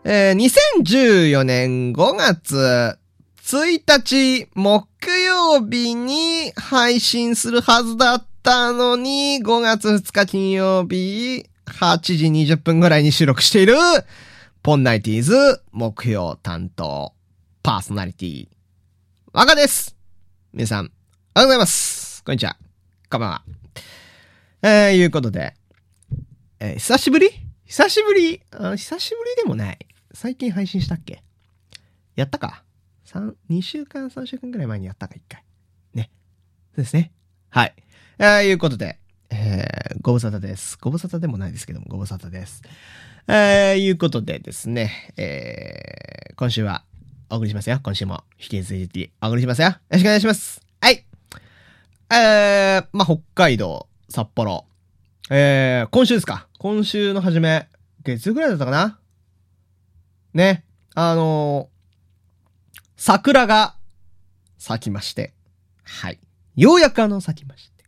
2014年5月1日木曜日に配信するはずだったのに、5月2日金曜日8時20分ぐらいに収録しているポンナイティーズ目標担当パーソナリティ若です。皆さんおはようございます。こんにちは、こんばんは。いうことで、久しぶりでもない。最近配信したっけ？やったか？ 2週間3週間くらい前にやったか、1回。ね。そうですね。はい。いうことで、ご無沙汰です。ご無沙汰でもないですけども、ご無沙汰です。いうことでですね、今週はお送りしますよ。今週も引き続きお送りしますよ。よろしくお願いします。はい。北海道、札幌。今週ですか。今週の初め、月曜ぐらいだったかな。ね。桜が咲きまして。はい。ようやく咲きまして。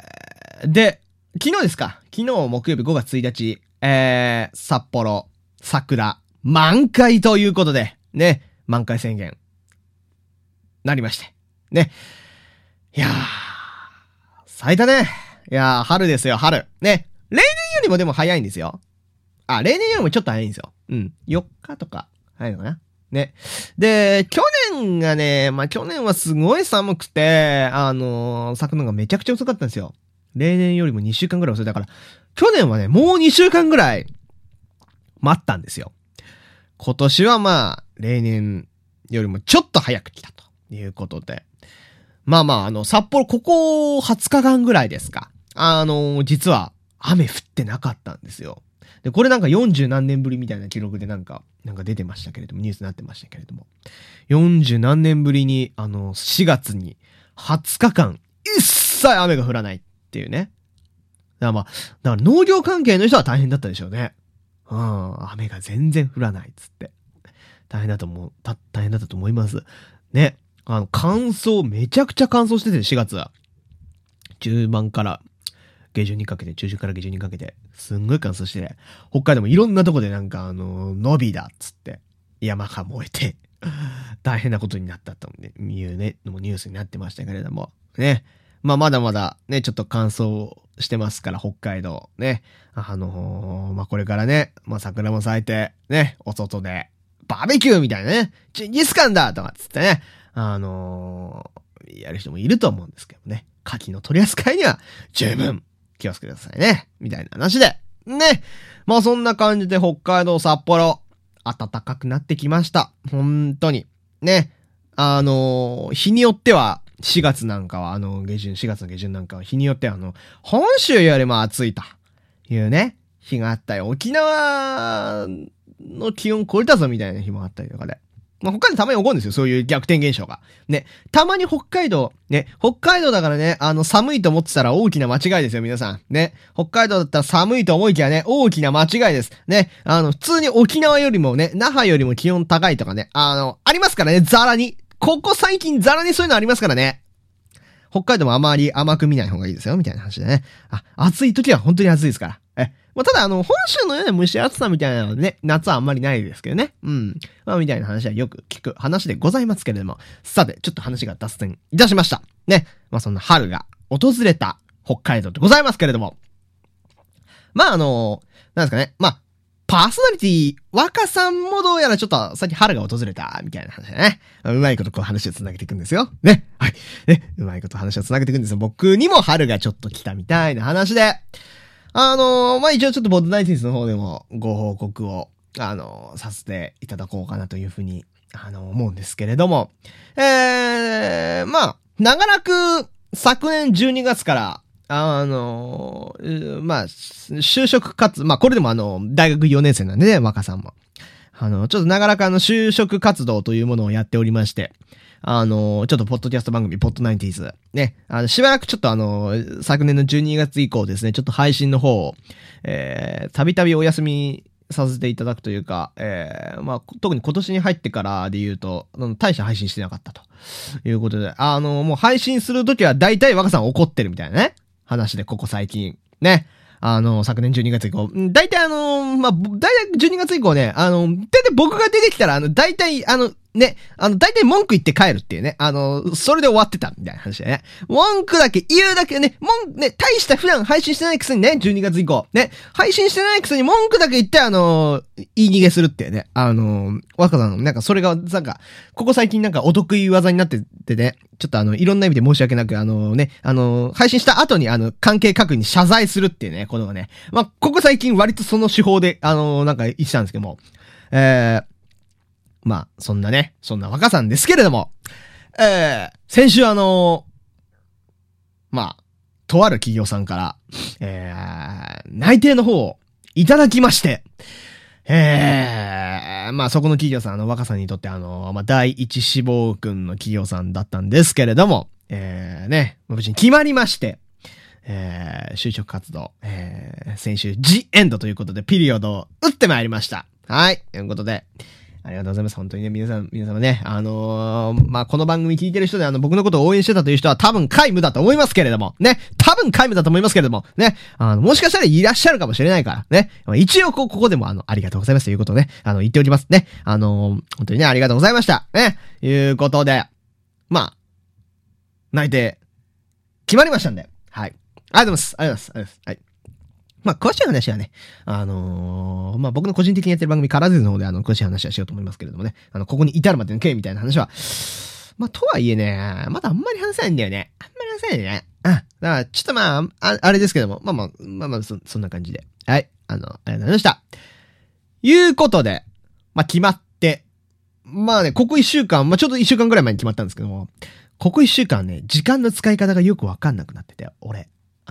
で、昨日ですか。昨日木曜日5月1日、札幌、桜、満開ということで、ね。満開宣言、なりまして。ね。いやー、咲いたね。いやー、春ですよ、春。ね。例年よりもでも早いんですよ。例年よりもちょっと早いんですよ。うん。4日とか、早いのかな。ね。で、去年がね、去年はすごい寒くて、咲くのがめちゃくちゃ遅かったんですよ。例年よりも2週間ぐらい遅い。だから、去年はね、もう2週間ぐらい、待ったんですよ。今年は例年よりもちょっと早く来たということで。札幌ここ20日間ぐらいですか。実は雨降ってなかったんですよ。で、これなんか40何年ぶりみたいな記録でなんか出てましたけれども、ニュースになってましたけれども。40何年ぶりに、4月に20日間一切雨が降らないっていうね。だから農業関係の人は大変だったでしょうね。雨が全然降らないっつって。大変だと思います。ね。めちゃくちゃ乾燥してて、4月は。中盤から下旬にかけて、すんごい乾燥してて、北海道もいろんなとこで伸びだっつって、山が燃えて、大変なことになったというね、のもニュースになってましたけれども、ね。まだまだね、ちょっと乾燥してますから、北海道、ね。これからね、桜も咲いて、ね、お外で、バーベキューみたいなね、ジンギスカンだとかつってね、やる人もいると思うんですけどね。牡蠣の取り扱いには十分気をつけてくださいね。みたいな話で。ね。そんな感じで北海道札幌、暖かくなってきました。本当に。ね。日によっては、4月の下旬なんかは日によっては本州よりも暑いというね、日があったり、沖縄の気温超えたぞみたいな日もあったりとかで。北海道たまに起こるんですよ。そういう逆転現象が。ね。たまに北海道だからね、寒いと思ってたら大きな間違いですよ、皆さん。ね。北海道だったら寒いと思いきやね、大きな間違いです。ね。普通に沖縄よりもね、那覇よりも気温高いとかね、ありますからね、ザラに。ここ最近ザラにそういうのありますからね。北海道もあまり甘く見ない方がいいですよ、みたいな話でね。暑い時は本当に暑いですから。ただ本州のような蒸し暑さみたいなのね、夏はあんまりないですけどね。みたいな話はよく聞く話でございますけれども。さて、ちょっと話が脱線いたしました。ね。そんな春が訪れた北海道でございますけれども。なんですかね。パーソナリティ、若さんもどうやらちょっとさっき春が訪れた、みたいな話だね。うまいこと話をつなげていくんですよ。ね。はい。ね。うまいこと話をつなげていくんですよ。僕にも春がちょっと来たみたいな話で。一応ちょっとボッドナイティーズの方でもご報告を、させていただこうかなというふうに、思うんですけれども。長らく昨年12月から、就職活動、これでも大学4年生なんでね、若さんも。ちょっと長らく就職活動というものをやっておりまして、ちょっとポッドキャスト番組、ポッドナインティーズ。ね。しばらくちょっと昨年の12月以降ですね、ちょっと配信の方を、たびたびお休みさせていただくというか、特に今年に入ってからで言うと、大した配信してなかったということで、もう配信するときは大体若さん怒ってるみたいなね、話で、ここ最近。ね。 昨年12月以降。大体大体12月以降ね、大体僕が出てきたら、大体大体文句言って帰るっていうね。それで終わってたみたいな話でね。文句だけ言うだけね、大した普段配信してないくせにね、12月以降。ね、配信してないくせに文句だけ言って、言い逃げするっていうね。若さんの、なんかそれが、なんか、ここ最近なんかお得意技になっててね、ちょっといろんな意味で申し訳なく、配信した後に関係各位に謝罪するっていうね、ことがね。まあ、ここ最近割とその手法で、なんか言ってたんですけども、まあ、そんな若さんですけれども、先週まあ、とある企業さんから、内定の方をいただきまして、まあ、そこの企業さん、若さんにとって、まあ、第一志望群の企業さんだったんですけれども、無事に決まりまして、就職活動、先週、ジエンドということで、ピリオドを打ってまいりました。はい。ということで、ありがとうございます。本当にね、皆様ね、まあ、この番組聞いてる人で僕のことを応援してたという人は多分皆無だと思いますけれども、ね、多分皆無だと思いますけれども、ね、もしかしたらいらっしゃるかもしれないから、ね、一応ここでもありがとうございますということをね、言っておりますね。本当にね、ありがとうございました。ね、いうことで、まあ、内定、決まりましたんで、はい。ありがとうございます。ありがとうございます。はい。まあ、詳しい話はね、まあ、僕の個人的にやってる番組、カラーズの方で詳しい話はしようと思いますけれどもね、ここに至るまでの経緯みたいな話は、まあ、とはいえね、まだあんまり話せないんだよね。あんまり話せないね。だから、ちょっとまあ、あれですけども、まあ、そんな感じで。はい。ありがとうございました。いうことで、まあ、決まって、まあね、ここ1週間、まあ、ちょっと1週間ぐらい前に決まったんですけども、ここ1週間ね、時間の使い方がよくわかんなくなってて、俺。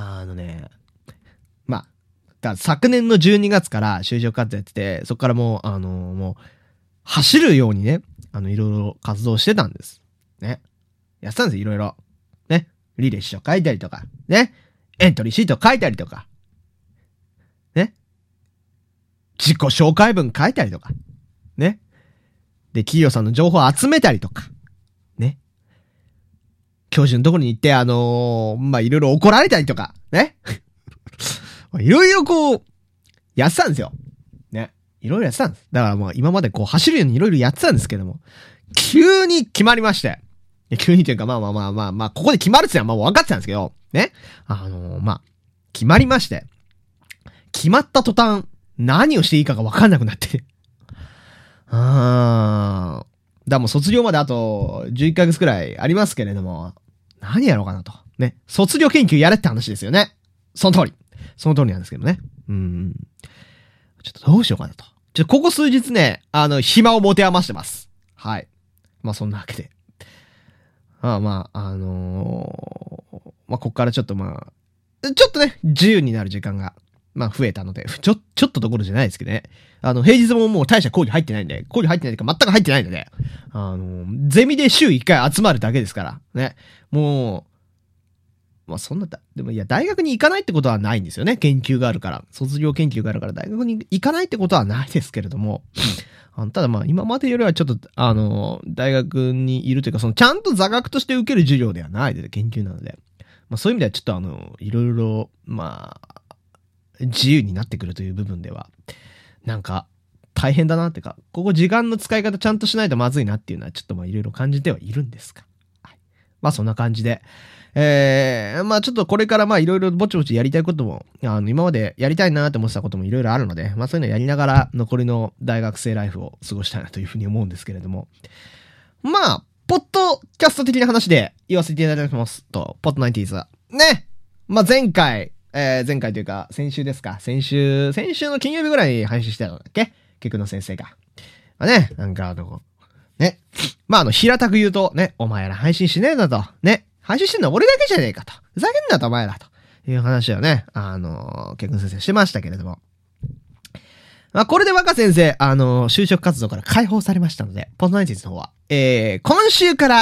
まあ、昨年の12月から就職活動やってて、そこからもう、もう、走るようにね、いろいろ活動してたんです。ね。やってたんですよ、いろいろ。ね。履歴書書いたりとか、ね。エントリーシート書いたりとか、ね。自己紹介文書いたりとか、ね。で、企業さんの情報を集めたりとか、ね。教授のところに行って、まあ、いろいろ怒られたりとか、ね。いろいろこう、やってたんですよ。ね。いろいろやってたんです。だからもう今までこう走るようにいろいろやってたんですけども、急に決まりまして。急にというかまあ、ここで決まるってのはまあ分かってたんですけど、ね。まあ、決まりまして。決まった途端、何をしていいかが分かんなくなって。だからもう卒業まであと11ヶ月くらいありますけれども、何やろうかなと。ね。卒業研究やれって話ですよね。その通りなんですけどね。ちょっとどうしようかなと。ここ数日ね、暇を持て余してます。はい。まあ、そんなわけで。まあ、こっからちょっとまあ、ちょっとね、自由になる時間が、まあ、増えたので、ちょっとどころじゃないですけどね。平日ももう大した講義入ってないんで、講義入ってないというか全く入ってないので、ゼミで週1回集まるだけですから、ね。もう、まあそんなでもいや、大学に行かないってことはないんですよね。研究があるから。卒業研究があるから大学に行かないってことはないですけれども。ただまあ今までよりはちょっと、大学にいるというか、ちゃんと座学として受ける授業ではないで、研究なので。まあそういう意味ではちょっといろいろ、まあ、自由になってくるという部分では、なんか、大変だなってか、ここ時間の使い方ちゃんとしないとまずいなっていうのはちょっとまあいろいろ感じてはいるんですが。はい、まあそんな感じで。まあちょっとこれからまあいろいろぼちぼちやりたいことも、今までやりたいなって思ってたこともいろいろあるので、まあそういうのやりながら残りの大学生ライフを過ごしたいなというふうに思うんですけれども。まあ、ポッドキャスト的な話で言わせていただきますと、ポッドナインティーズは。ね。まあ前回というか、先週ですか。先週の金曜日ぐらいに配信してたのだっけ？菊野先生が。まあね、なんかね。まあ平たく言うと、ね、お前ら配信しねえんだと。ね。配信してんのは俺だけじゃねえかと。ふざけんなとお前らという話をね、結婚先生してましたけれども。まあ、これで若先生、就職活動から解放されましたので、ポッドナインティーズの方は、今週から、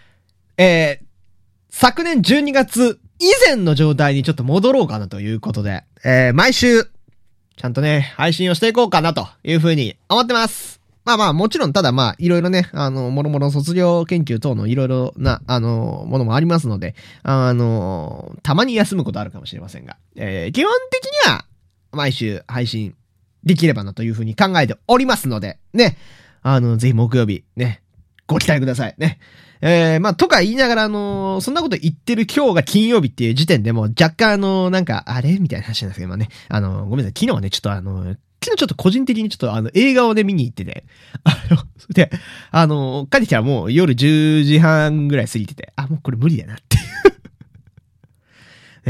昨年12月以前の状態にちょっと戻ろうかなということで、毎週、ちゃんとね、配信をしていこうかなというふうに思ってます。 まあまあ、もちろん、ただまあ、いろいろね、もろもろ卒業研究等のいろいろな、ものもありますので、たまに休むことあるかもしれませんが、基本的には、毎週配信できればなというふうに考えておりますので、ね、ぜひ木曜日、ね、ご期待ください。ね。まあ、とか言いながら、そんなこと言ってる今日が金曜日っていう時点でもう若干なんか、あれみたいな話なんですけど、ね、ごめんなさい、昨日はね、ちょっと昨日ちょっと個人的にちょっと映画をね、見に行ってて、それで、帰ってきたらもう夜10時半ぐらい過ぎてて、もうこれ無理だなっていう。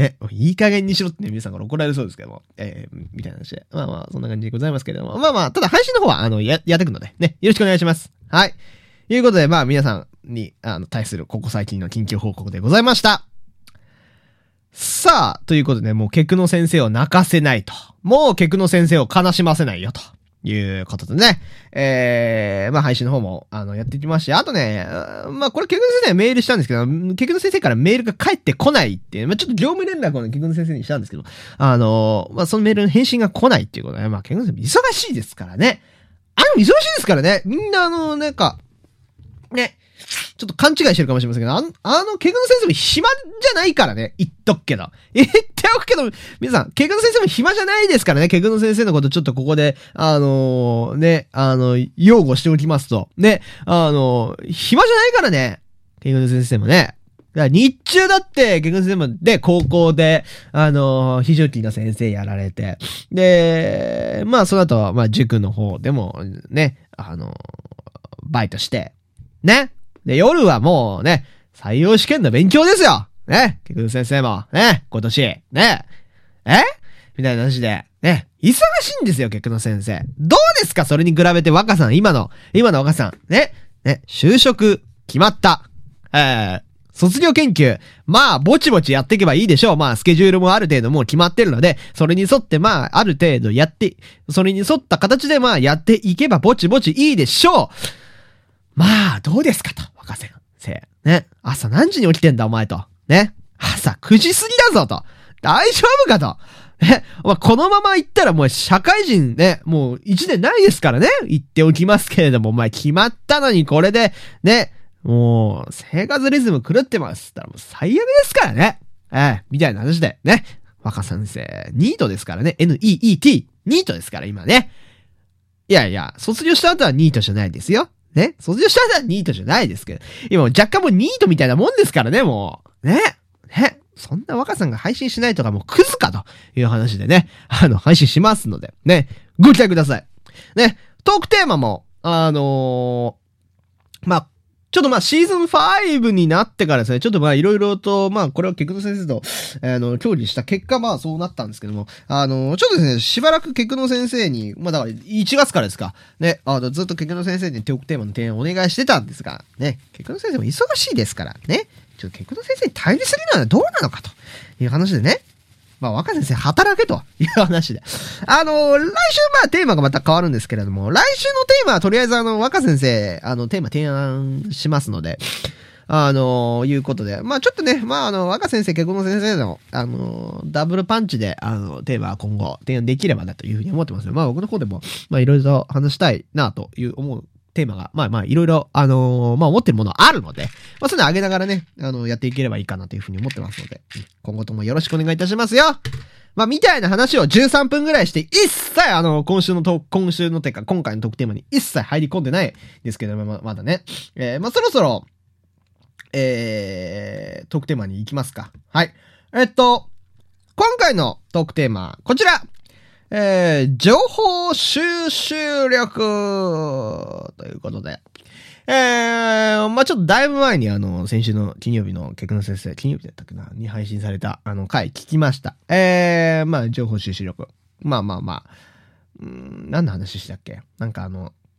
ね、いい加減にしろってね、皆さんから怒られそうですけども、みたいな話で。まあまあ、そんな感じでございますけれども。まあまあ、ただ配信の方は、やっていくので、ね、よろしくお願いします。はい。ということで、まあ皆さんに、対するここ最近の近況報告でございました。さあ、ということで、もう、ケクノ先生を泣かせないと。もう、ケクノ先生を悲しませないよ、ということでね。まあ、配信の方も、やってきまして、あとね、まあ、これ、ケクノ先生にメールしたんですけど、ケクノ先生からメールが返ってこないっていう、まあ、ちょっと業務連絡をね、ケクノ先生にしたんですけど、まあ、そのメールの返信が来ないっていうことで、まあ、ケクノ先生忙しいですからね。忙しいですからね。みんな、なんか、ね。ちょっと勘違いしてるかもしれませんけど、ケクノ先生も暇じゃないからね。言っとくけど。言っておくけど、皆さん、ケクノ先生も暇じゃないですからね。ケクノ先生のことちょっとここで、擁護しておきますと。ね、暇じゃないからね。ケクノ先生もね。だから日中だって、ケクノ先生も、で、高校で、非常勤の先生やられて、で、まあ、その後は、まあ、塾の方でも、ね、バイトして、ね。で、夜はもうね、採用試験の勉強ですよ。ね。ケクノ先生も、ね。今年、ね。みたいな話で、ね。忙しいんですよ、ケクノ先生。どうですかそれに比べて若さん、今の若さん。ね。ね。就職、決まった。卒業研究。まあ、ぼちぼちやっていけばいいでしょう。まあ、スケジュールもある程度もう決まってるので、それに沿って、まあ、ある程度やって、それに沿った形でまあ、やっていけばぼちぼちいいでしょう。まあ、どうですかと、若先生。ね。朝何時に起きてんだ、お前と。ね。朝9時過ぎだぞ、と。大丈夫かと。ね。このまま行ったらもう社会人ね、もう1年ないですからね。言っておきますけれども、お前決まったのにこれで、ね。もう、生活リズム狂ってます。ったらもう最悪ですからね。みたいな話で、ね。若先生、ニートですからね。NEET、ニートですから、今ね。いやいや、卒業した後はニートじゃないですよ。ね。卒業した後はニートじゃないですけど。今若干もうニートみたいなもんですからね、もう。ね。ね。そんな若さんが配信しないとかもうクズかという話でね。配信しますので。ね。ご期待ください。ね。トークテーマも、まあ、ちょっとまあシーズン5になってからですね、ちょっとまあいろいろと、まあこれはケクノ先生と、協議した結果まあそうなったんですけども、ちょっとですね、しばらくケクノ先生に、まあだから1月からですか、ね、ずっとケクノ先生にトークテーマの提案をお願いしてたんですが、ね、ケクノ先生も忙しいですから、ね、ちょっとケクノ先生に頼りすぎるのはどうなのかという話でね、まあ、若先生働けという話で。来週まあテーマがまた変わるんですけれども、来週のテーマはとりあえず若先生、テーマ提案しますので、いうことで。まあちょっとね、まあ若先生、ケクノ先生の、ダブルパンチで、テーマは今後提案できればなというふうに思ってますよ。まあ僕の方でも、まあいろいろと話したいなという思うテーマが、まあまあいろいろ、まあ思ってるものあるので、まあそういうの上げながらね、やっていければいいかなというふうに思ってますので、今後ともよろしくお願いいたしますよ。まあみたいな話を13分ぐらいして、一切今週のてか今回のトークテーマに一切入り込んでないですけど、まだね。まあそろそろ、トークテーマに行きますか。はい。今回のトークテーマ、こちら。情報収集力ということで。まあ、ちょっとだいぶ前に先週の金曜日のケクノ先生、金曜日だったっけなに配信された回聞きました。まあ、情報収集力。まあまあまあ。何の話したっけなんか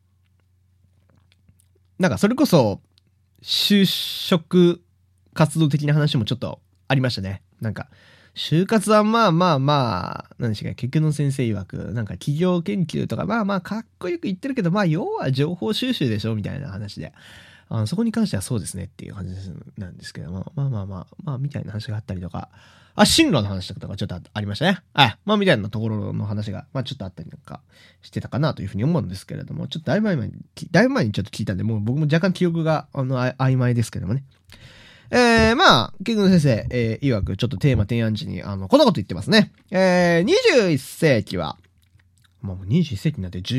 それこそ、就職活動的な話もちょっとありましたね。なんか、就活はまあまあまあ、何でしたっけ、ケクノ先生曰く、なんか企業研究とかまあまあかっこよく言ってるけど、まあ要は情報収集でしょみたいな話で。 そこに関してはそうですねっていう感じなんですけども、まあ、みたいな話があったりとか、進路の話とかちょっとありましたね。みたいなところの話が、ちょっとあったりなんかしてたかなというふうに思うんですけれども、ちょっとだいぶ前にちょっと聞いたんで、もう僕も若干記憶が、曖昧ですけどもね。ケイ君先生、曰くちょっとテーマ提案時に、こんなこと言ってますね。21世紀は、もう21世紀になってもう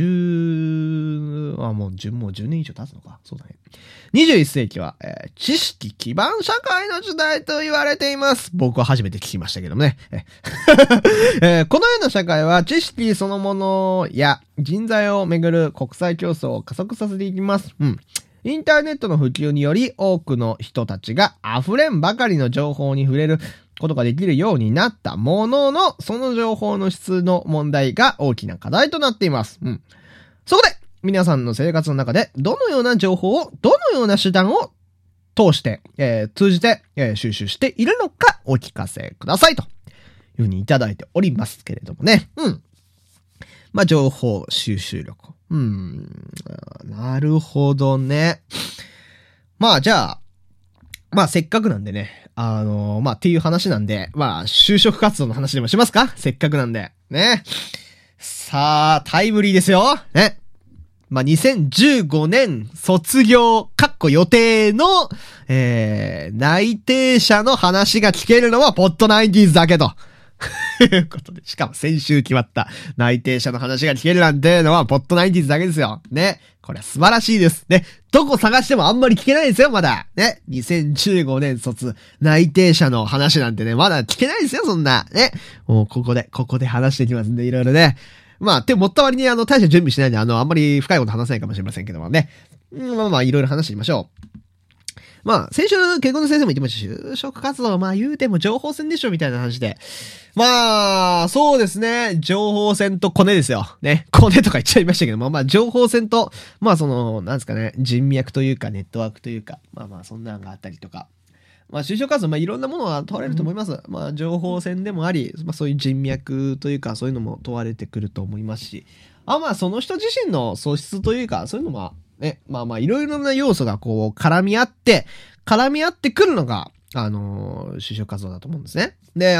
10年以上経つのか。そうだね。21世紀は、知識基盤社会の時代と言われています。僕は初めて聞きましたけどもね。このような社会は知識そのものや人材をめぐる国際競争を加速させていきます。インターネットの普及により多くの人たちが溢れんばかりの情報に触れることができるようになったものの、その情報の質の問題が大きな課題となっています。そこで、皆さんの生活の中で、どのような情報を、どのような手段を通じて、収集しているのかお聞かせくださいというふうにいただいておりますけれどもね。情報収集力。なるほどね。じゃあ、せっかくなんでね、っていう話なんで、就職活動の話でもしますか？せっかくなんで。ね。さあ、タイムリーですよ。ね。2015年卒業、予定の、内定者の話が聞けるのはポッドナインティーズだけと。いうことで、しかも先週決まった内定者の話が聞けるなんてのはポッドナインティーズだけですよ。ね。これは素晴らしいです。ね。どこ探してもあんまり聞けないですよ、まだ。ね。2015年卒内定者の話なんてね、まだ聞けないですよ、そんな。ね。もうここで話していきますんで、いろいろね。でも持った割に大した準備しないんで、あんまり深いこと話せないかもしれませんけどもね。いろいろ話していきましょう。先週、結婚の先生も言ってました。就職活動、言うても情報戦でしょ、みたいな話で。そうですね。情報戦とコネですよ。ね。コネとか言っちゃいましたけども、情報戦と、なんですかね、人脈というか、ネットワークというか、そんなのがあったりとか。就職活動、いろんなものが問われると思います。情報戦でもあり、そういう人脈というか、そういうのも問われてくると思いますし、その人自身の素質というか、そういうのも、ね、いろいろな要素が絡み合ってくるのが、就職活動だと思うんですね。で、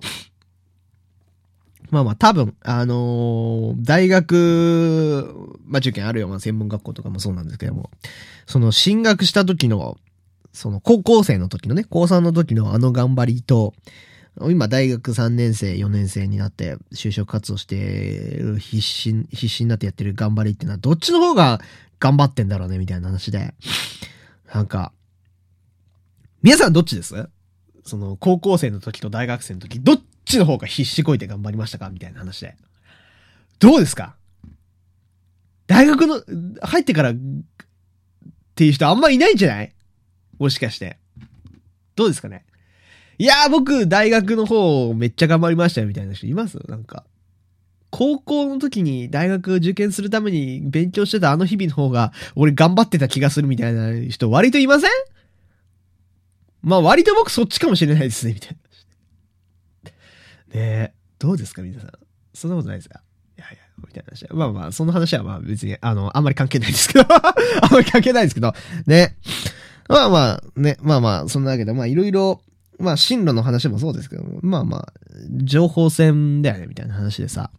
多分、大学、受験あるいは専門学校とかもそうなんですけども、その進学した時の、その高校生の時のね、高3の時の頑張りと、今大学3年生、4年生になって就職活動して必死になってやってる頑張りっていうのはどっちの方が頑張ってんだろうねみたいな話で。皆さんどっちです？その高校生の時と大学生の時、どっちの方が必死こいて頑張りましたかみたいな話で。どうですか？大学の、入ってからっていう人あんまいないんじゃない？もしかして。どうですかね？いやー僕、大学の方めっちゃ頑張りましたよみたいな人います？高校の時に大学受験するために勉強してた日々の方が俺頑張ってた気がするみたいな人割といません？割と僕そっちかもしれないですね、みたいな。ねえ、どうですか皆さん。そんなことないですか？いや、みたいな話。その話は別に、あんまり関係ないですけど。あんまり関係ないですけど。ね。ね。そんなわけで、いろいろ、進路の話もそうですけど、情報戦だよね、みたいな話でさ。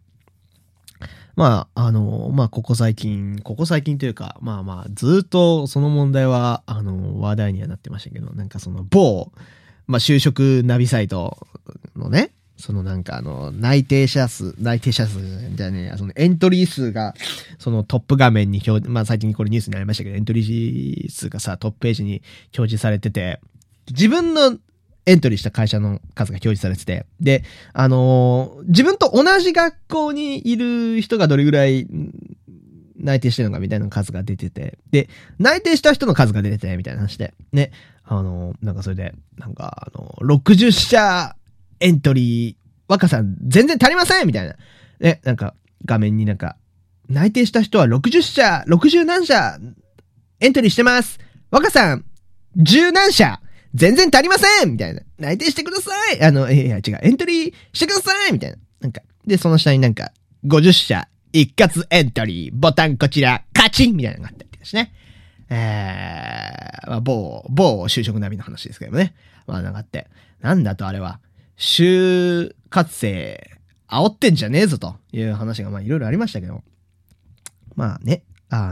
ここ最近というか、ずっとその問題は、話題にはなってましたけど、某、就職ナビサイトのね、内定者数みたいな、エントリー数が、トップ画面に最近これニュースになりましたけど、エントリー数がさ、トップページに表示されてて、自分のエントリーした会社の数が表示されてて、で、自分と同じ学校にいる人がどれぐらい内定してるのかみたいな数が出てて、で、内定した人の数が出てて、みたいな話で、ね、それで、60社エントリー、若さん全然足りませんみたいな。ね、画面に内定した人は60何社エントリーしてます。若さん、10何社全然足りませんみたいな。内定してください違う。エントリーしてくださいみたいな。で、その下に50社一括エントリー、ボタンこちら、カチンみたいなのがあったりとかしてね。 まあ、某就職ナビの話ですけどもね。まあなんかあって、なんだとあれは、就活生、煽ってんじゃねえぞという話がまあいろいろありましたけど、まあね、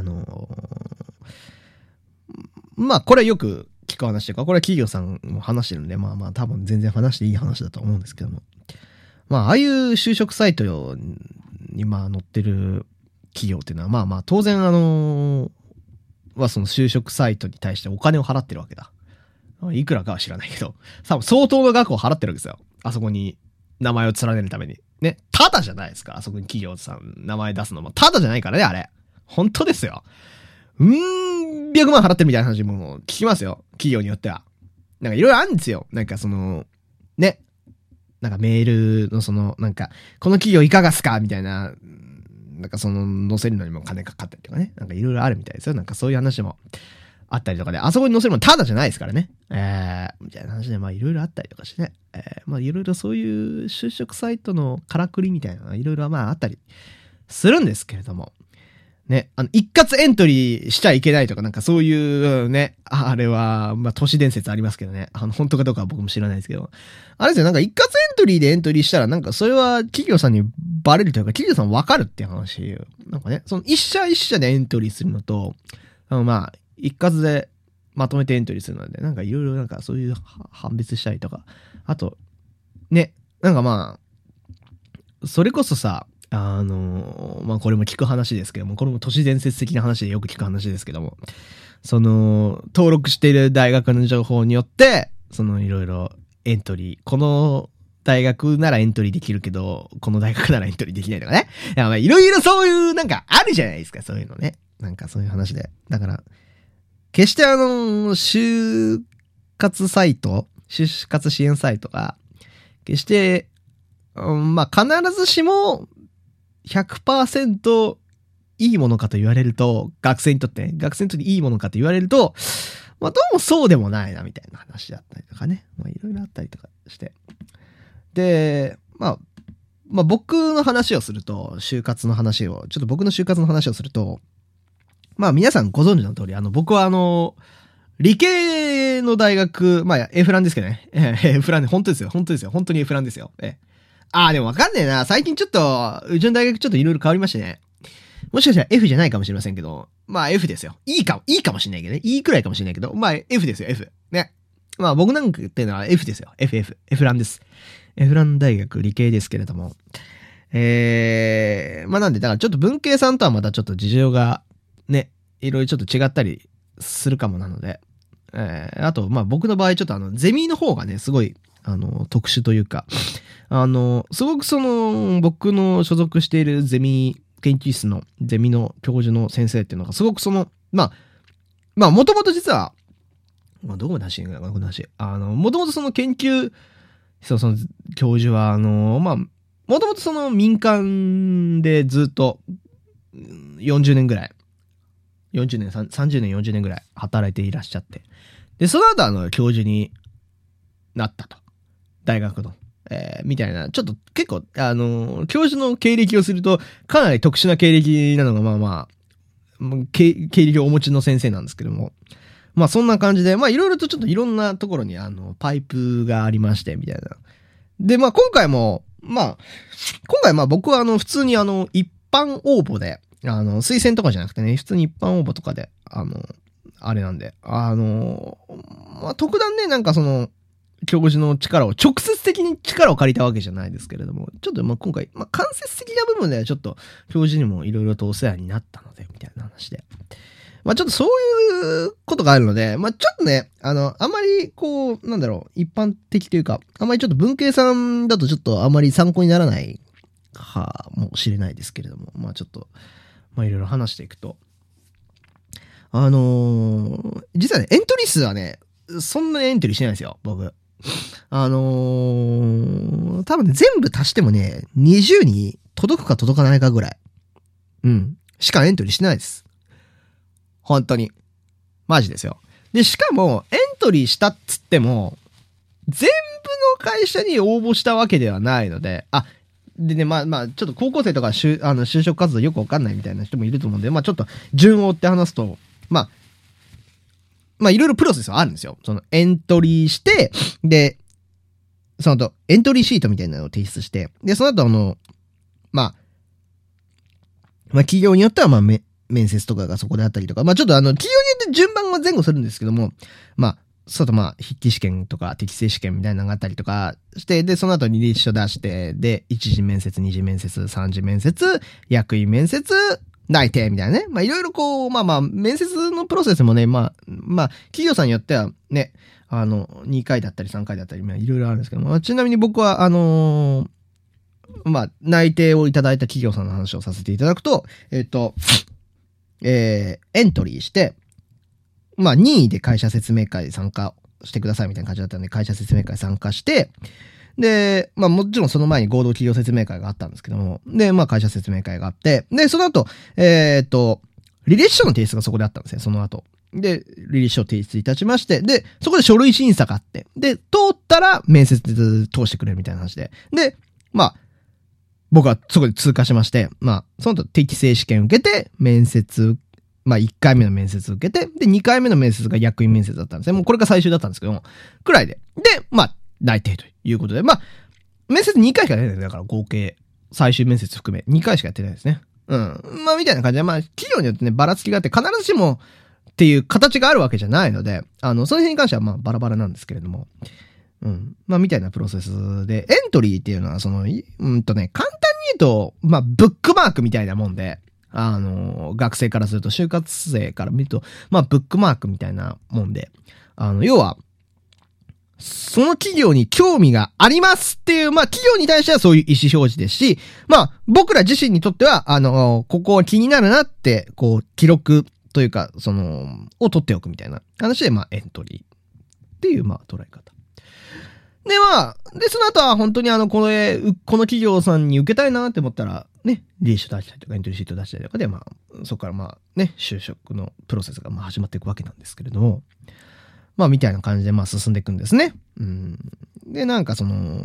まあこれよく聞く話というか、これは企業さんも話してるんで、まあまあ多分全然話していい話だと思うんですけども、まあああいう就職サイトにまあ載ってる企業っていうのは、まあまあ当然その就職サイトに対してお金を払ってるわけだ。いくらかは知らないけど、多分相当の額を払ってるわけですよ。あそこに名前を連ねるために。ね。ただじゃないですか。あそこに企業さん名前出すのも。ただじゃないからね、あれ。本当ですよ。100万払ってるみたいな話も聞きますよ。企業によっては。なんかいろいろあるんですよ。なんかね。なんかメールのなんか、この企業いかがすかみたいな、なんか載せるのにも金かかったりとかね。なんかいろいろあるみたいですよ。なんかそういう話もあったりとかで、あそこに載せるもただじゃないですからね。みたいな話で、まあいろいろあったりとかしてね。まあいろいろそういう就職サイトのからくりみたいなのがいろいろまああったりするんですけれども。ね、一括エントリーしちゃいけないとか、なんかそういうね、あれは、まあ都市伝説ありますけどね。本当かどうかは僕も知らないですけど。あれですよ、なんか一括エントリーでエントリーしたら、なんかそれは企業さんにバレるというか、企業さんわかるっていう話。なんかね、一社一社でエントリーするのと、まあ、一括でまとめてエントリーするので、なんかいろいろなんかそういう判別したりとか、あと、ね、なんかまあ、それこそさ、まあこれも聞く話ですけども、これも都市伝説的な話でよく聞く話ですけども、登録している大学の情報によって、いろいろエントリー、この大学ならエントリーできるけど、この大学ならエントリーできないとかね。いろいろそういうなんかあるじゃないですか、そういうのね。なんかそういう話で。だから、決して就活サイト、就活支援サイトが、決して、まあ、必ずしも 100% いいものかと言われると、学生にとっていいものかと言われると、まあ、どうもそうでもないな、みたいな話だったりとかね。まあ、いろいろあったりとかして。で、まあ、僕の話をすると、ちょっと僕の就活の話をすると、まあ皆さんご存知の通り、僕は理系の大学、まあ、エフランですけどね。エフランで、本当ですよ。本当にエフランですよ。でもわかんねえな。最近ちょっと、うちの大学ちょっといろいろ変わりましてね。もしかしたら F じゃないかもしれませんけど、まあ F ですよ。いいかもしれないけどね。いいくらいかもしれないけど、まあ F ですよ、F。ね。まあ僕なんかっていうのは F ですよ。F ランです。F ラン大学理系ですけれども。まあなんで、だからちょっと文系さんとはまたちょっと事情が、ね、いろいろちょっと違ったりするかもなので、あと、まあ僕の場合ちょっとゼミの方がね、すごい、特殊というか、すごく僕の所属しているゼミ研究室のゼミの教授の先生っていうのが、すごくまあもともと実は、まあどこまで話していいかな、この話。もともと研究、教授は、まあ、もともと民間でずっと、40年ぐらい、40年、30年、40年ぐらい働いていらっしゃって。で、その後教授になったと。大学の。みたいな、ちょっと結構、教授の経歴をすると、かなり特殊な経歴なのが、まあ、経歴をお持ちの先生なんですけども。まあそんな感じで、まあいろいろとちょっといろんなところにパイプがありまして、みたいな。で、まあ今回僕は普通に一般応募で、推薦とかじゃなくてね、普通に一般応募とかで、あれなんで、まあ特段ね、なんか教授の力を、直接的に力を借りたわけじゃないですけれども、ちょっとまあ今回、まあ間接的な部分ではちょっと教授にもいろいろとお世話になったので、みたいな話で。まあちょっとそういうことがあるので、まあちょっとね、あまり一般的というか、あまりちょっと文系さんだとちょっとあまり参考にならないかもしれないですけれども、まあちょっと、まあいろいろ話していくと、実はね、エントリー数はね、そんなにエントリーしてないんですよ、僕。多分ね、全部足してもね、20に届くか届かないかぐらい。しかエントリーしてないです。本当に。マジですよ。で、しかも、エントリーしたっつっても、全部の会社に応募したわけではないので、でね、まあ、ちょっと高校生とか就職活動よくわかんないみたいな人もいると思うんで、まあちょっと順を追って話すと、まあ、 まあいろいろプロセスはあるんですよ。そのエントリーして、で、その後、エントリーシートみたいなのを提出して、で、その後まあ企業によっては面接とかがそこであったりとか、まあちょっと企業によって順番は前後するんですけども、まあ、その後筆記試験とか適正試験みたいなのがあったりとかして、で、その後に履歴書出して、で、1次面接、2次面接、3次面接、役員面接、内定みたいなね。まあいろいろ面接のプロセスもね、まあ、企業さんによってはね、2回だったり3回だったり、まあいろいろあるんですけども、ちなみに僕は内定をいただいた企業さんの話をさせていただくと、エントリーして、まあ、任意で会社説明会参加してくださいみたいな感じだったんで、会社説明会参加して、で、まあもちろんその前に合同企業説明会があったんですけども、で、まあ会社説明会があって、で、その後、履歴書の提出がそこであったんですね、その後。で、履歴書を提出いたしまして、で、そこで書類審査があって、で、通ったら面接通してくれるみたいな話で、で、まあ、僕はそこで通過しまして、まあ、その後適正試験受けて、面接、まあ、1回目の面接受けて、で、2回目の面接が役員面接だったんですね。もうこれが最終だったんですけども、くらいで。で、まあ、内定ということで、まあ、面接2回しかやってないんです。だから合計、最終面接含め2回しかやってないですね。うん。まあ、みたいな感じで、まあ、企業によってね、ばらつきがあって、必ずしもっていう形があるわけじゃないので、その辺に関してはまあ、バラバラなんですけれども、うん。まあ、みたいなプロセスで、エントリーっていうのは、簡単に言うと、まあ、ブックマークみたいなもんで、学生からすると、就活生から見ると、まあ、ブックマークみたいなもんで、要は、その企業に興味がありますっていう、まあ、企業に対してはそういう意思表示ですし、まあ、僕ら自身にとっては、ここは気になるなって、こう、記録というか、を取っておくみたいな話で、まあ、エントリーっていう、まあ、捉え方。で、まあ、で、その後は本当にこの企業さんに受けたいなって思ったら、ね、履歴書出したりとか、エントリーシート出したりとかで、まあ、そこからまあ、ね、就職のプロセスがまあ始まっていくわけなんですけれども、まあ、みたいな感じでまあ進んでいくんですね。うん。で、なんか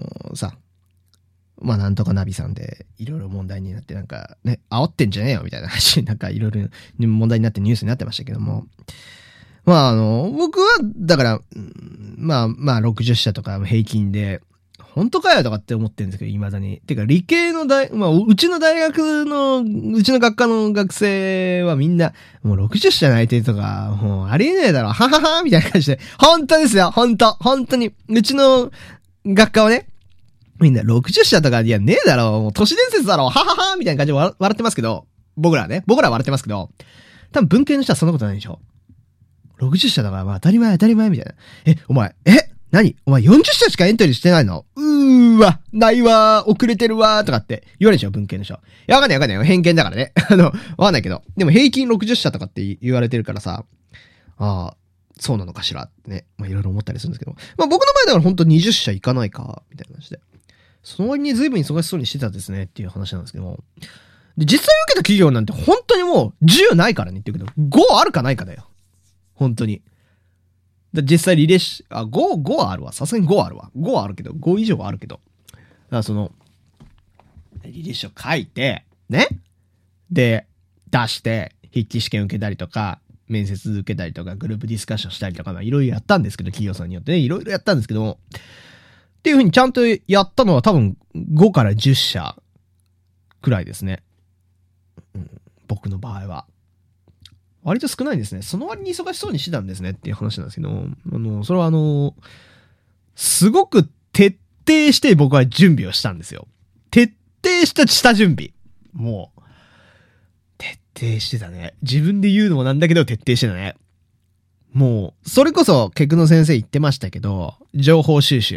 まあ、なんとかナビさんで、いろいろ問題になって、なんか、ね、煽ってんじゃねえよ、みたいな話、なんかいろいろ問題になってニュースになってましたけども、まあ僕は、だから、まあ60社とか平均で、本当かよとかって思ってるんですけど、未だに。てか理系のまあうちの大学の、うちの学科の学生はみんな、もう60社内定とか、もうありえねえだろ、はははみたいな感じで、本当ですよ、本当に。うちの学科はね、みんな60社とか、いやねえだろ、もう都市伝説だろ、はははみたいな感じで笑ってますけど、僕らは笑ってますけど、多分文系の人はそんなことないでしょ。60社だからまあ当たり前みたいな。何お前40社しかエントリーしてないの？ないわ遅れてるわとかって言われるでしょ、文系の人。いや、わかんないよ。偏見だからね。わかんないけど。でも平均60社とかって言われてるからさ、そうなのかしらってね。まあいろいろ思ったりするんですけど。まあ僕の場合だからほんと20社いかないか、みたいな話で。その割に随分忙しそうにしてたですねっていう話なんですけども。で、実際受けた企業なんて本当にもう10ないからねって言うけど、5あるかないかだよ。本当に。実際履歴書、5はあるわ。さすがに5はあるわ。5はあるけど、5以上はあるけど。だから履歴書書いて、ね。で、出して、筆記試験受けたりとか、面接受けたりとか、グループディスカッションしたりとか、まあいろいろやったんですけど、企業さんによってね、いろいろやったんですけども、っていう風にちゃんとやったのは多分5から10社くらいですね。うん、僕の場合は。割と少ないんですね。その割に忙しそうにしてたんですねっていう話なんですけど、それはすごく徹底して僕は準備をしたんですよ。徹底した下準備。もう、徹底してたね。自分で言うのもなんだけど徹底してたね。もう、それこそ、ケクの先生言ってましたけど、情報収集。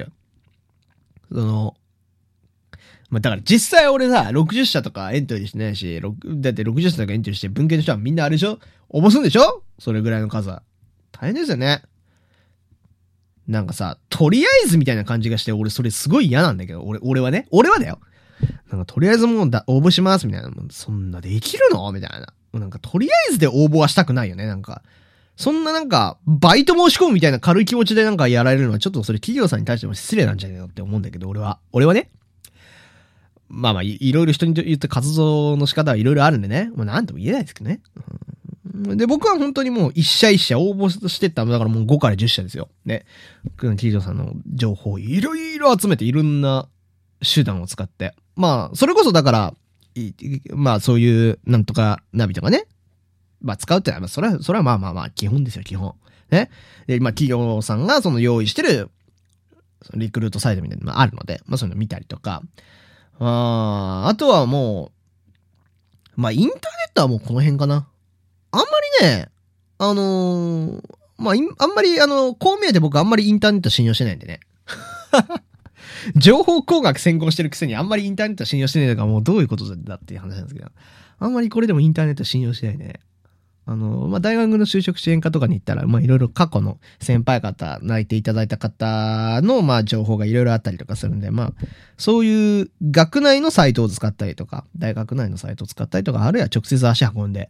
まあ、だから実際俺さ、60社とかエントリーしてないし、だって60社とかエントリーして文系の人はみんなあれでしょ？応募するんでしょ？それぐらいの数は。大変ですよね。なんかさ、とりあえずみたいな感じがして、俺それすごい嫌なんだけど、俺はだよ。なんかとりあえずもう応募しますみたいな。そんなできるのみたいな。なんかとりあえずで応募はしたくないよね、なんか。そんななんか、バイト申し込むみたいな軽い気持ちでなんかやられるのはちょっとそれ企業さんに対しても失礼なんじゃねえのって思うんだけど、俺はね。まあいろいろ人に言って活動の仕方はいろいろあるんでね。まあなんとも言えないですけどね。 で、僕は本当にもう一社一社応募してっただからもう5から10社ですよ。ね。企業さんの情報をいろいろ集めていろんな手段を使って。まあ、それこそだから、まあそういうなんとかナビとかね。まあ使うってのは、それはまあ基本ですよ、基本。ね。で、まあ企業さんがその用意してるリクルートサイトみたいなのがあるので、まあそういうの見たりとか。あとはもう、まあインターネットはもうこの辺かな。あんまりね、まあ、あんまりこう見えて僕あんまりインターネット信用してないんでね。情報工学専攻してるくせにあんまりインターネット信用してないのがもうどういうことだっていう話なんですけど。あんまりこれでもインターネット信用してないね。まあ、大学の就職支援課とかに行ったら、まあ、いろいろ過去の先輩方、泣いていただいた方の、まあ、情報がいろいろあったりとかするんで、まあ、そういう学内のサイトを使ったりとか、大学内のサイトを使ったりとか、あるいは直接足運んで、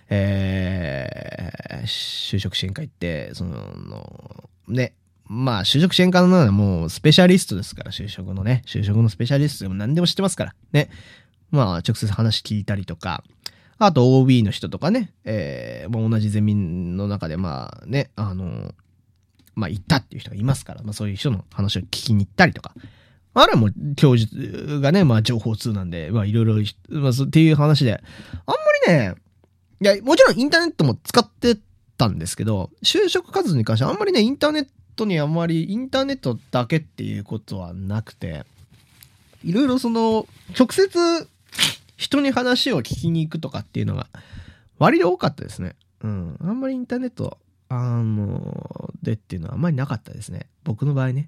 就職支援課行って、ね、まあ、就職支援課の中でもうスペシャリストですから、就職のスペシャリストでも何でも知ってますから、ね。まあ、直接話聞いたりとか、あと OB の人とかね、まあ、同じゼミの中でまあね、まあ行ったっていう人がいますから、まあそういう人の話を聞きに行ったりとか、あるいはもう教授がね、まあ情報通なんで、まあいろいろ、まあっていう話で、あんまりね、いや、もちろんインターネットも使ってたんですけど、就職活動に関してはあんまりね、インターネットだけっていうことはなくて、いろいろ直接、人に話を聞きに行くとかっていうのが割と多かったですね。うん。あんまりインターネット、でっていうのはあんまりなかったですね。僕の場合ね。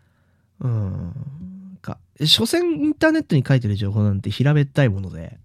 所詮インターネットに書いてる情報なんて平べったいもので、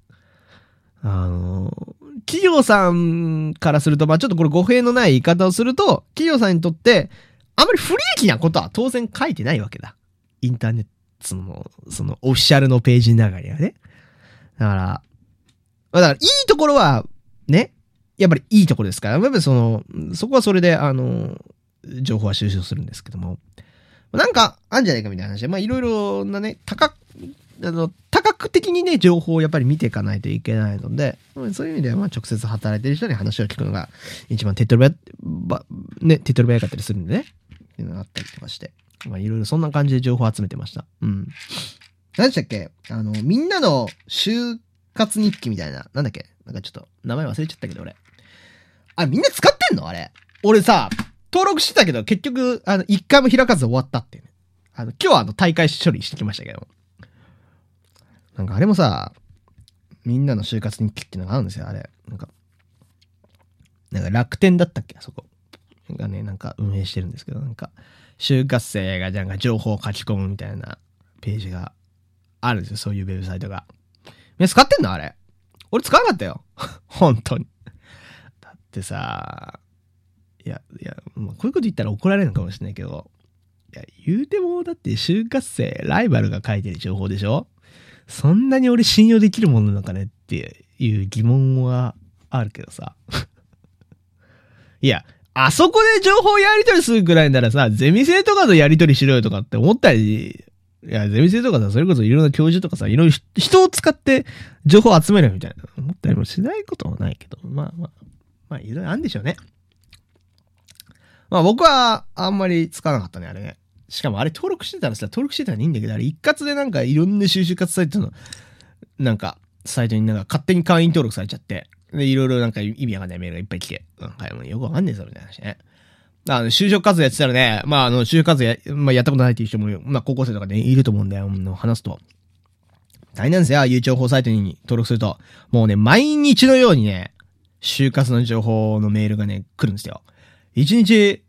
企業さんからすると、まあちょっとこれ語弊のない言い方をすると、企業さんにとって、あまり不利益なことは当然書いてないわけだ。インターネットの、オフィシャルのページの中にはね。だからいいところは、ね、やっぱりいいところですから、やっぱりそこはそれで、情報は収集するんですけども、なんか、あんじゃないかみたいな話で、まあ、いろいろなね、多角的にね、情報をやっぱり見ていかないといけないので、そういう意味では、まあ、直接働いてる人に話を聞くのが、一番手っ取り早かったりするんでね、っていうのがあったりとかして、まあ、いろいろそんな感じで情報を集めてました。うん。何でしたっけ？みんなの就活日記みたいな。なんだっけ？なんかちょっと名前忘れちゃったけど俺。あれみんな使ってんの？あれ。俺さ、登録してたけど結局、一回も開かず終わったっていうね。今日は大会処理してきましたけど。なんかあれもさ、みんなの就活日記っていうのがあるんですよ、あれ。なんか楽天だったっけ？あそこ。がね、なんか運営してるんですけど、なんか、就活生がなんか情報を書き込むみたいなページがあるんですよ、そういうウェブサイトが。みんな使ってんのあれ。俺使わなかったよ。本当に。だってさ、いや、もうこういうこと言ったら怒られるのかもしれないけど、いや、言うても、だって就活生、ライバルが書いてる情報でしょ？そんなに俺信用できるものなのかねっていう疑問はあるけどさ。いや、あそこで情報やり取りするくらいならさ、ゼミ生とかとやり取りしろよとかって思ったり、いや、ゼミ生とかさ、それこそいろんな教授とかさ、いろいろ人を使って情報を集めるみたいな、思ったりもしないことはないけど、まあ、いろいろあるんでしょうね。まあ僕はあんまり使わなかったね、あれね。しかもあれ登録してたらいいんだけど、あれ一括でなんかいろんな就活サイトの、なんか、サイトになんか勝手に会員登録されちゃって、で、いろいろなんか意味わかんないメールがいっぱい来て、なんかもうよくわかんねえぞ、みたいな話ね。就職活動やってたらね、まあ就職活動やったことないっていう人も、まあ高校生とかで、ね、いると思うんだよ、話すと。大変なんですよ、いう情報サイトに登録すると。もうね、毎日のようにね、就活の情報のメールがね、来るんですよ。1日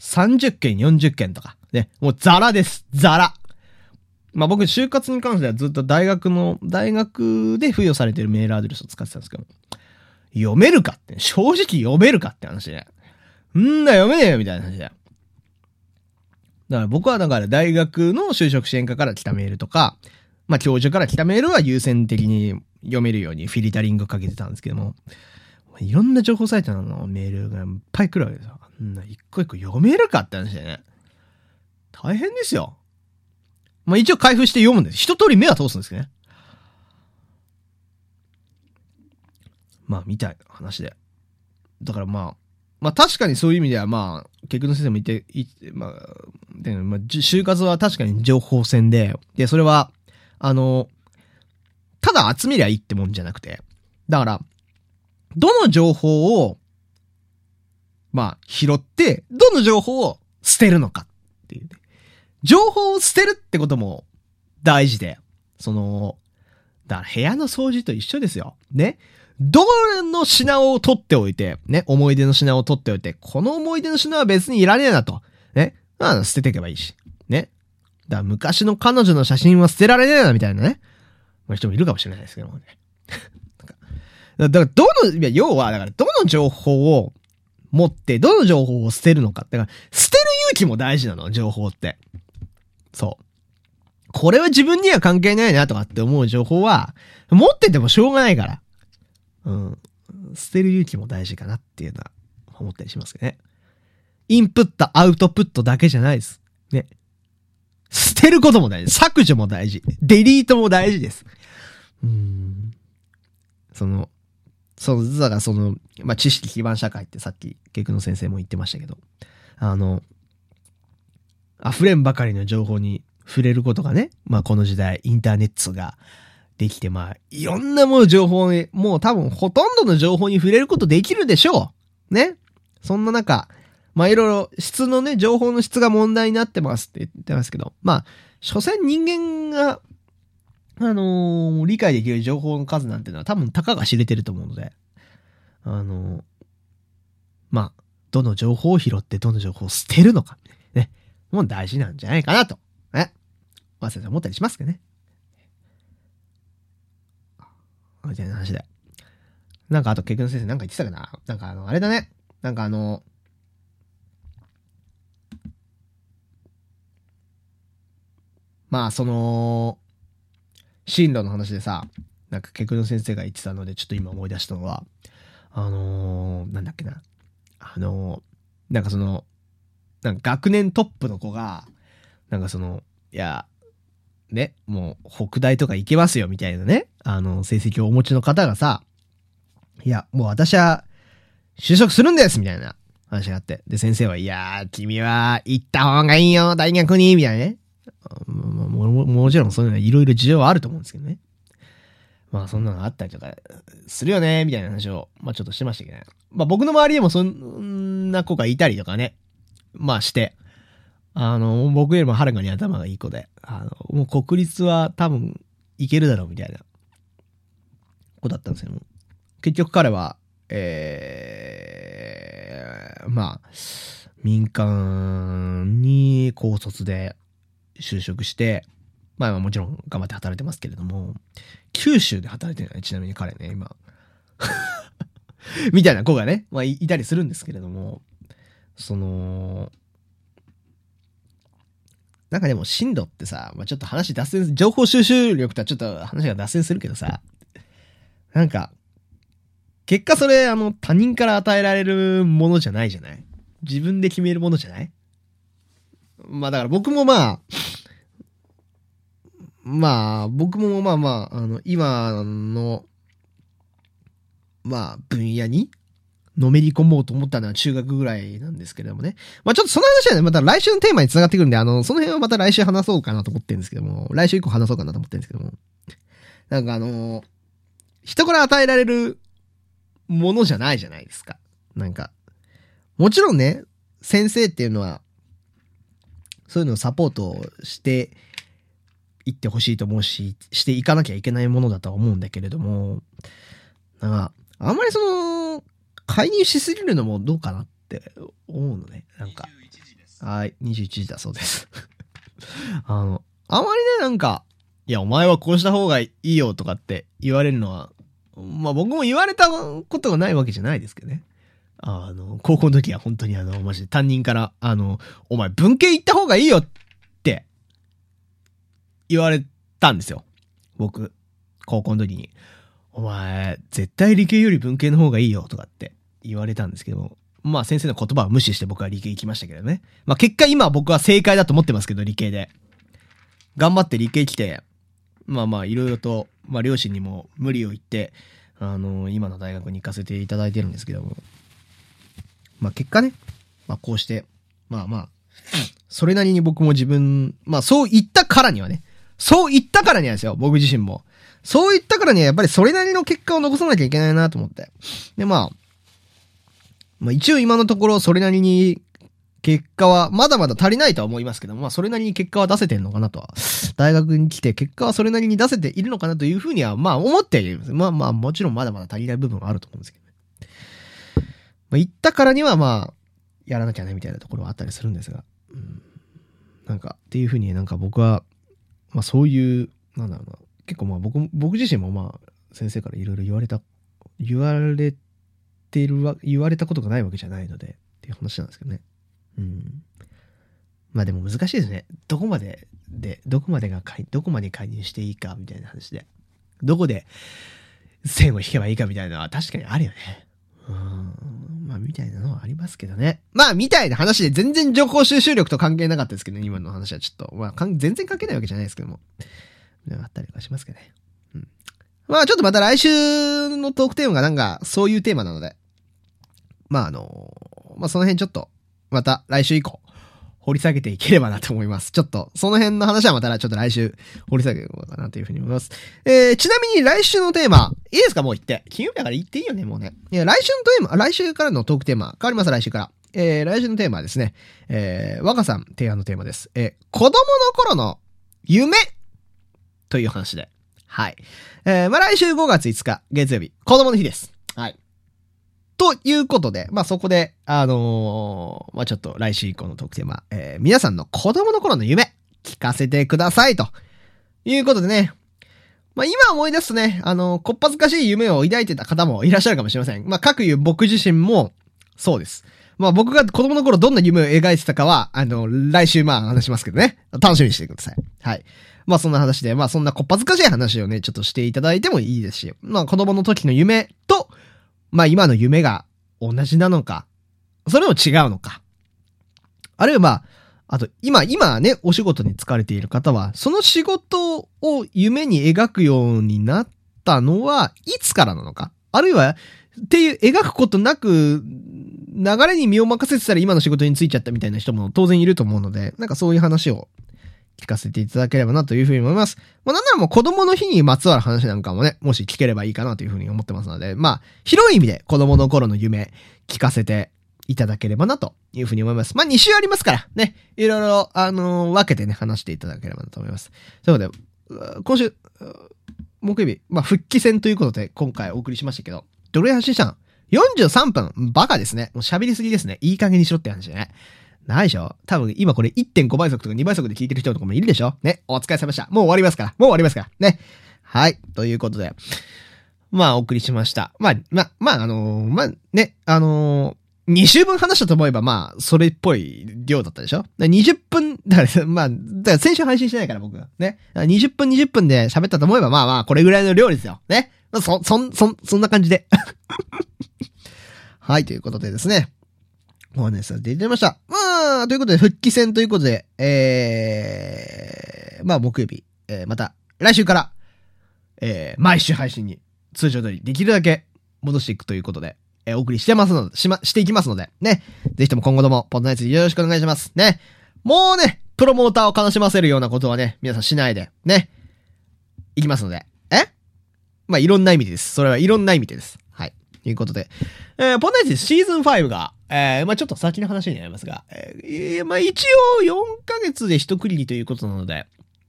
30件、40件とか。ね、もうザラです。ザラ。まあ僕、就活に関してはずっと大学で付与されてるメールアドレスを使ってたんですけど、読めるかって、正直読めるかって話で。読めねえよみたいな話だよ。だから僕は大学の就職支援課から来たメールとか、まあ教授から来たメールは優先的に読めるようにフィルタリングかけてたんですけども、いろんな情報サイトのメールがいっぱい来るわけですよ。一個一個読めるかって話だよね。大変ですよ。まあ一応開封して読むんです。一通り目は通すんですけどね。まあみたいな話で。 だからまあ確かにそういう意味では結局の先生も言って、就活は確かに情報戦で、それは、ただ集めりゃいいってもんじゃなくて、だから、どの情報を、拾って、どの情報を捨てるのかっていうね。情報を捨てるってことも大事で、だから部屋の掃除と一緒ですよ。ね。どの品を取っておいて、ね、思い出の品を取っておいて、この思い出の品は別にいらねえなと。ね。捨てていけばいいし。ね。だから昔の彼女の写真は捨てられねえなみたいなね。人もいるかもしれないですけどもね。だから要は、どの情報を持って、どの情報を捨てるのか。だから、捨てる勇気も大事なの、情報って。そう。これは自分には関係ないなとかって思う情報は、持っててもしょうがないから。捨てる勇気も大事かなっていうのは思ったりしますけどね。インプット、アウトプットだけじゃないです。ね。捨てることも大事。削除も大事。デリートも大事です。だから知識基盤社会ってさっき、結の先生も言ってましたけど、溢れんばかりの情報に触れることがね、この時代、インターネットができて、いろんな情報に、もう多分ほとんどの情報に触れることできるでしょう。ね。そんな中、いろいろ質のね、情報の質が問題になってますって言ってますけど、所詮人間が、理解できる情報の数なんてのは多分たかが知れてると思うので、どの情報を拾ってどの情報を捨てるのか、ね。もう大事なんじゃないかなと、ね。先生思ったりしますけどね。みたいな話で。あと、結局の先生言ってたかな。あれだね。進路の話でさ、結局の先生が言ってたので、ちょっと今思い出したのは、なんだっけな。学年トップの子が、いや、ね、もう、北大とか行けますよ、みたいなね、成績をお持ちの方がさ、いや、もう私は、就職するんですみたいな話があって。で、先生は、いやー、君は、行った方がいいよ、大学にみたいなね。もちろんそういうのはいろいろ事情はあると思うんですけどね。そんなのあったりとか、するよね、みたいな話を、ちょっとしてましたけどね。僕の周りでもそんな子がいたりとかね。して。僕よりもはるかに頭がいい子で、もう国立は多分いけるだろうみたいな子だったんですけども、結局彼は、民間に高卒で就職して、もちろん頑張って働いてますけれども、九州で働いてるね、ちなみに彼ね、今。みたいな子がね、いたりするんですけれども、でも進路ってさ、ちょっと話脱線、情報収集力とはちょっと話が脱線するけどさ、結果それ他人から与えられるものじゃないじゃない？自分で決めるものじゃない？だから僕も今の、分野にのめり込もうと思ったのは中学ぐらいなんですけれどもね。ちょっとその話はね、また来週のテーマに繋がってくるんで、その辺はまた来週話そうかなと思ってるんですけども、来週以降話そうかなと思ってるんですけども、人から与えられるものじゃないじゃないですか。もちろんね、先生っていうのは、そういうのをサポートしていってほしいと思うし、していかなきゃいけないものだとは思うんだけれども、あんまり介入しすぎるのもどうかなって思うのね。はい、21時だそうです。あまりね、いや、お前はこうした方がいいよとかって言われるのは、僕も言われたことがないわけじゃないですけどね。高校の時は本当にマジで担任から、お前文系行った方がいいよって言われたんですよ。僕、高校の時に。お前、絶対理系より文系の方がいいよとかって言われたんですけど、先生の言葉は無視して僕は理系行きましたけどね。結果今僕は正解だと思ってますけど、理系で。頑張って理系来て、いろいろと、両親にも無理を言って、今の大学に行かせていただいてるんですけども。 まあ結果ね、まあこうして、それなりに僕も自分、そう言ったからにはね、そう言ったからにはですよ、僕自身も。そう言ったからにはやっぱりそれなりの結果を残さなきゃいけないなと思って。で、一応今のところそれなりに結果はまだまだ足りないとは思いますけども、それなりに結果は出せてんのかなとは。大学に来て結果はそれなりに出せているのかなというふうには、思っているんです。もちろんまだまだ足りない部分はあると思うんですけどね。言ったからにはやらなきゃねみたいなところはあったりするんですが。っていうふうに僕は、そういう、結構僕自身も先生からいろいろ言われたことがないわけじゃないので、っていう話なんですけどね。でも難しいですね。どこまで介入していいかみたいな話で。どこで線を引けばいいかみたいなのは確かにあるよね。みたいなのはありますけどね。みたいな話で全然情報収集力と関係なかったですけどね、今の話はちょっと。全然関係ないわけじゃないですけども。あったりとかしますけどね。ちょっとまた来週のトークテーマがそういうテーマなので。その辺ちょっと、また来週以降、掘り下げていければなと思います。ちょっと、その辺の話はまたちょっと来週掘り下げようかなというふうに思います。ちなみに来週のテーマ、いいですかもう言って。金曜日だから言っていいよね、もうね。来週からのトークテーマ、変わります、来週から。来週のテーマはですね、若さん提案のテーマです。子供の頃の夢という話で。はい。来週5月5日、月曜日、子供の日です。はい。ということで、そこで、ちょっと来週以降のトークテーマ、皆さんの子供の頃の夢、聞かせてください、ということでね。今思い出すとね、こっぱずかしい夢を抱いてた方もいらっしゃるかもしれません。各言う僕自身も、そうです。僕が子供の頃どんな夢を描いてたかは、来週話しますけどね。楽しみにしてください。はい。そんな話で、そんなこっぱずかしい話をね、ちょっとしていただいてもいいですし、子供の時の夢と、今の夢が同じなのか、それも違うのか。あるいはあと、今ね、お仕事に就かれている方は、その仕事を夢に描くようになったのはいつからなのか。あるいは、っていう描くことなく、流れに身を任せてたら今の仕事に就いちゃったみたいな人も当然いると思うので、そういう話を聞かせていただければなというふうに思います。なんならもう子供の日にまつわる話なんかもね、もし聞ければいいかなというふうに思ってますので、広い意味で子供の頃の夢聞かせていただければなというふうに思います。2週ありますからね、いろいろ分けてね、話していただければなと思います。ということで、今週、木曜日、復帰戦ということで今回お送りしましたけど、どれ走りしたん ?43 分、バカですね。もう喋りすぎですね。いい加減にしろって話ね。ないでしょ多分今これ 1.5 倍速とか2倍速で聞いてる人とかもいるでしょね。お疲れ様でした。もう終わりますから。ね。はい。ということで。お送りしました。ね。2週分話したと思えば、それっぽい量だったでしょ ?20 分、だから先週配信してないから僕が。ね。20分で喋ったと思えば、これぐらいの量ですよ。ね。そんな感じで。はい、ということでですね。お話しさせていただきました。ということで、復帰戦ということで、木曜日、また、来週から、毎週配信に、通常通りできるだけ戻していくということで、お送りしていきますので、ね。ぜひとも今後とも、ポッドナイツよろしくお願いします。ね。もうね、プロモーターを悲しませるようなことはね、皆さんしないで、ね。いきますので、いろんな意味です。それはいろんな意味です。はい。ということで、ポッドナイツシーズン5が、ちょっと先の話になりますが、一応4ヶ月で一区切りということなので、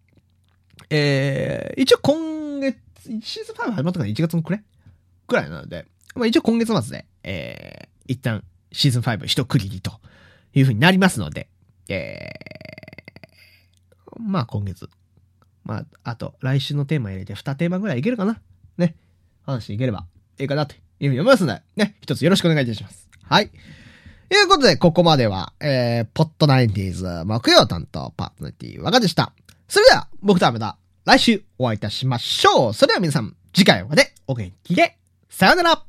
一応今月、シーズン5始まったのが1月のくらいなので、一応今月末で、一旦シーズン5一区切りという風になりますので、今月、あと来週のテーマ入れて2テーマぐらいいけるかなね。話していければいいかなというふうに思いますので、ね。一つよろしくお願いいたします。はい。ということで、ここまでは、ポッドナインティーズ木曜担当パーソナリティ若でした。それでは、僕とはまた来週お会いいたしましょう。それでは皆さん、次回までお元気で、さよなら。